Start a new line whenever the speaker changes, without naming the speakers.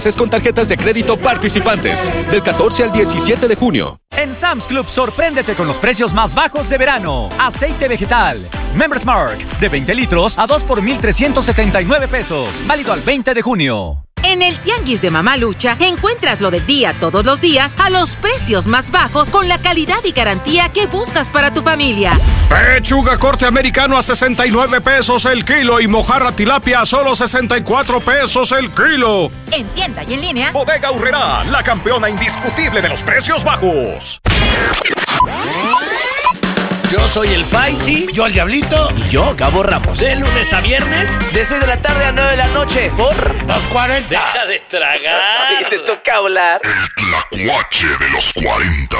Es con tarjetas de crédito participantes, del 14 al 17 de junio.
En Sam's Club, sorpréndete con los precios más bajos de verano. Aceite vegetal Members Mark de 20 litros a 2 por 1,379 pesos. Válido al 20 de junio.
En el Tianguis de Mamalucha encuentras lo del día todos los días a los precios más bajos con la calidad y garantía que buscas para tu familia.
Pechuga corte americano a 69 pesos el kilo y mojarra tilapia a solo 64 pesos el kilo.
En tienda y en línea.
Bodega Aurrerá, la campeona indiscutible de los precios bajos.
Yo soy el Faisy, yo el Diablito y yo Gabo Ramos. De lunes a viernes, de 6 de la tarde a 9 de la noche, por 240.
Deja de tragar.
Y te toca hablar.
El tlacuache de los 40.